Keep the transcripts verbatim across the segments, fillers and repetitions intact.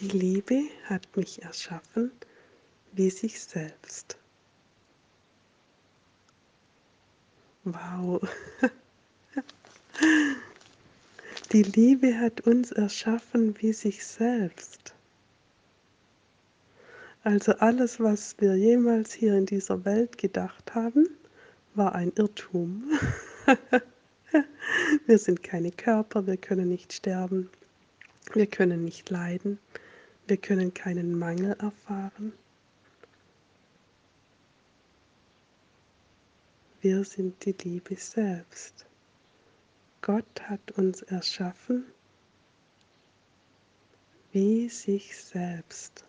Die Liebe hat mich erschaffen wie sich selbst. Wow. Die Liebe hat uns erschaffen wie sich selbst. Also alles, was wir jemals hier in dieser Welt gedacht haben, war ein Irrtum. Wir sind keine Körper, wir können nicht sterben, wir können nicht leiden, wir können keinen Mangel erfahren. Wir sind die Liebe selbst. Gott hat uns erschaffen wie sich selbst.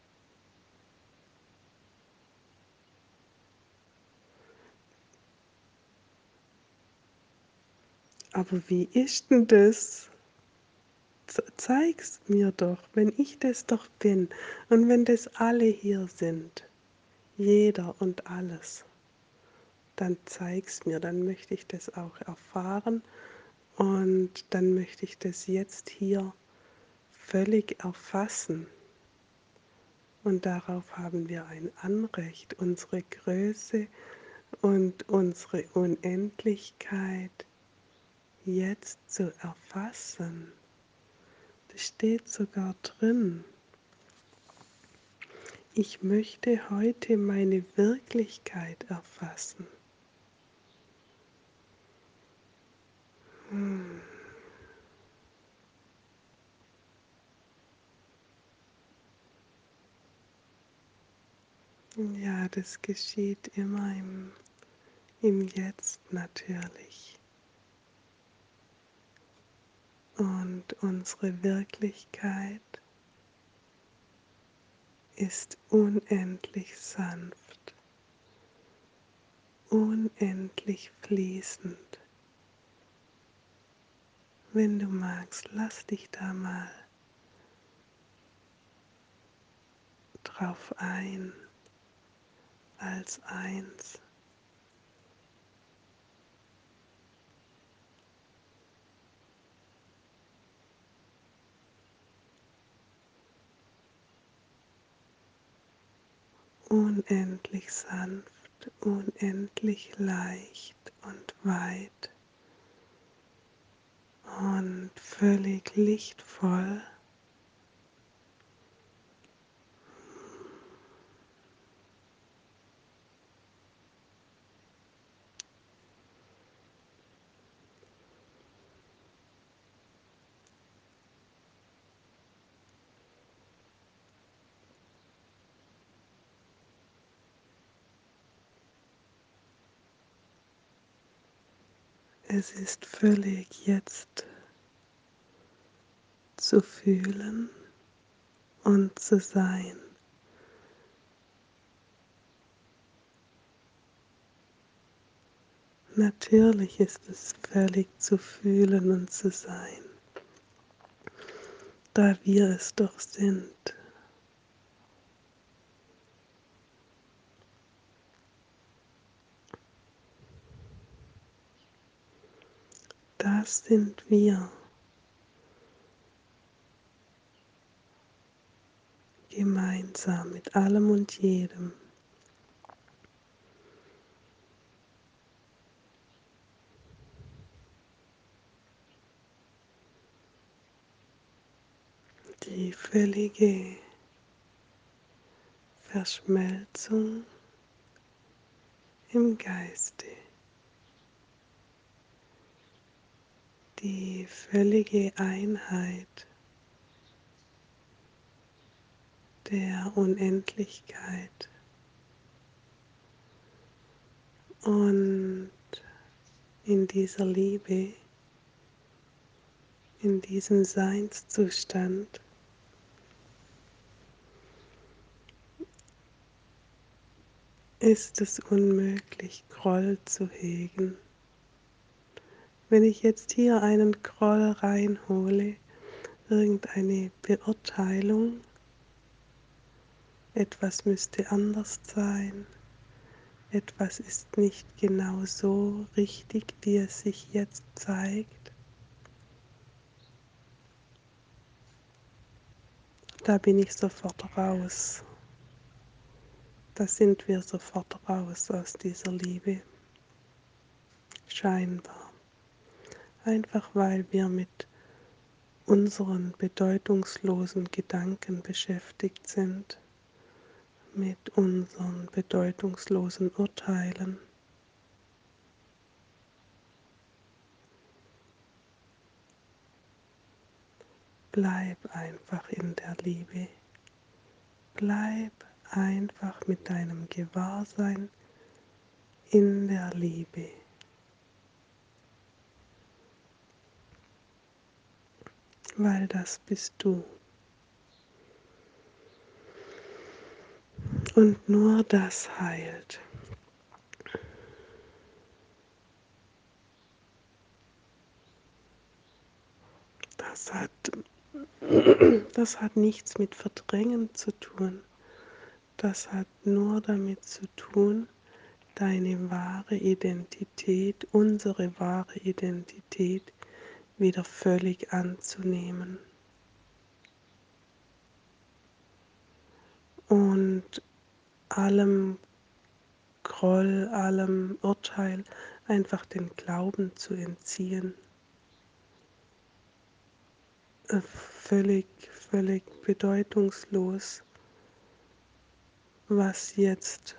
Aber wie ist denn das? Zeig's mir doch, wenn ich das doch bin und wenn das alle hier sind, jeder und alles, dann zeig's mir, dann möchte ich das auch erfahren und dann möchte ich das jetzt hier völlig erfassen. Und darauf haben wir ein Anrecht, unsere Größe und unsere Unendlichkeit jetzt zu erfassen. Das steht sogar drin. Ich möchte heute meine Wirklichkeit erfassen. Hm. Ja, das geschieht immer im, im Jetzt natürlich. Und unsere Wirklichkeit ist unendlich sanft, unendlich fließend. Wenn du magst, lass dich da mal drauf ein, als eins. Unendlich sanft, unendlich leicht und weit und völlig lichtvoll. Es ist völlig jetzt zu fühlen und zu sein. Natürlich ist es völlig zu fühlen und zu sein, da wir es doch sind. Das sind wir, gemeinsam mit allem und jedem. Die völlige Verschmelzung im Geiste, die völlige Einheit der Unendlichkeit und in dieser Liebe, in diesem Seinszustand ist es unmöglich, Groll zu hegen. Wenn ich jetzt hier einen Groll reinhole, irgendeine Beurteilung, etwas müsste anders sein, etwas ist nicht genau so richtig, wie es sich jetzt zeigt, da bin ich sofort raus. Da sind wir sofort raus aus dieser Liebe. Scheinbar. Einfach weil wir mit unseren bedeutungslosen Gedanken beschäftigt sind, mit unseren bedeutungslosen Urteilen. Bleib einfach in der Liebe. Bleib einfach mit deinem Gewahrsein in der Liebe. Weil das bist du. Und nur das heilt. Das hat, das hat nichts mit Verdrängen zu tun. Das hat nur damit zu tun, deine wahre Identität, unsere wahre Identität wieder völlig anzunehmen. Und allem Groll, allem Urteil einfach den Glauben zu entziehen. Äh, Völlig, völlig bedeutungslos, was jetzt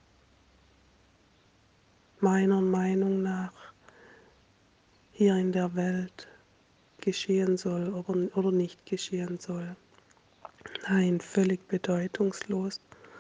meiner Meinung nach hier in der Welt geschehen soll oder, oder nicht geschehen soll. Nein, völlig bedeutungslos.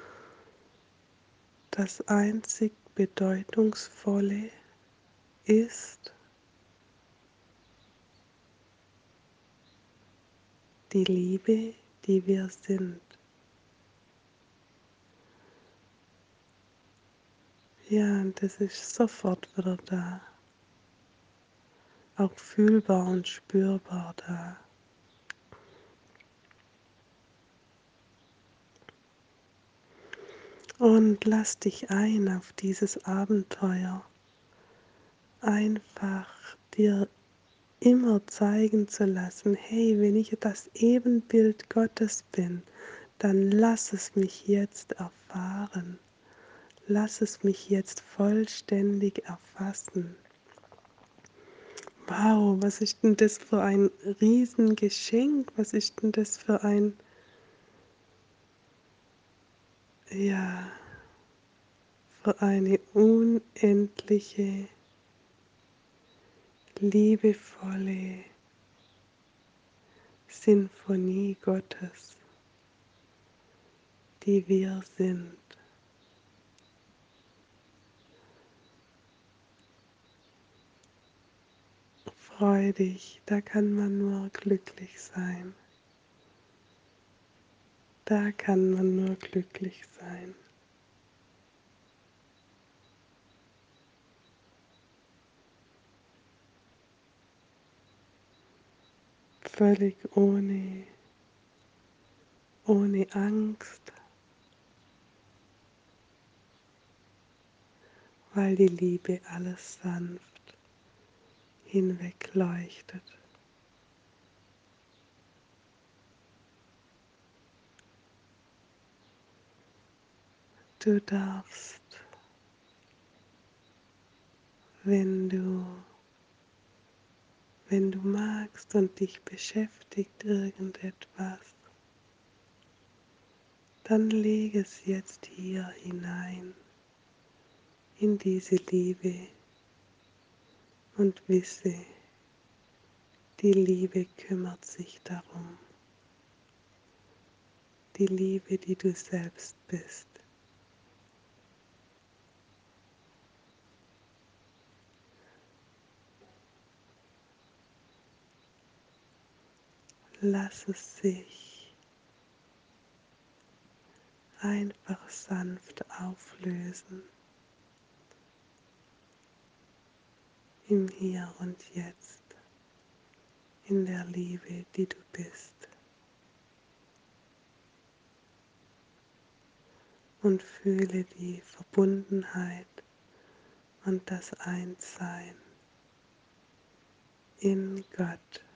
Das einzig Bedeutungsvolle ist die Liebe, die wir sind. Ja, und das ist sofort wieder da. Auch fühlbar und spürbar da. Und lass dich ein auf dieses Abenteuer. Einfach dir immer zeigen zu lassen, hey, wenn ich das Ebenbild Gottes bin, dann lass es mich jetzt erfahren. Lass es mich jetzt vollständig erfassen. Wow, was ist denn das für ein Riesengeschenk? Was ist denn das für ein, ja, für eine unendliche, liebevolle Sinfonie Gottes, die wir sind. Freu dich, da kann man nur glücklich sein. Da kann man nur glücklich sein. Völlig ohne, ohne Angst, weil die Liebe alles sanft hinwegleuchtet. Du darfst, wenn du, wenn du magst und dich beschäftigt irgendetwas, dann leg es jetzt hier hinein in diese Liebe und wisse, die Liebe kümmert sich darum. Die Liebe, die du selbst bist. Lass es sich einfach sanft auflösen im Hier und Jetzt, in der Liebe, die du bist. Und fühle die Verbundenheit und das Einssein in Gott.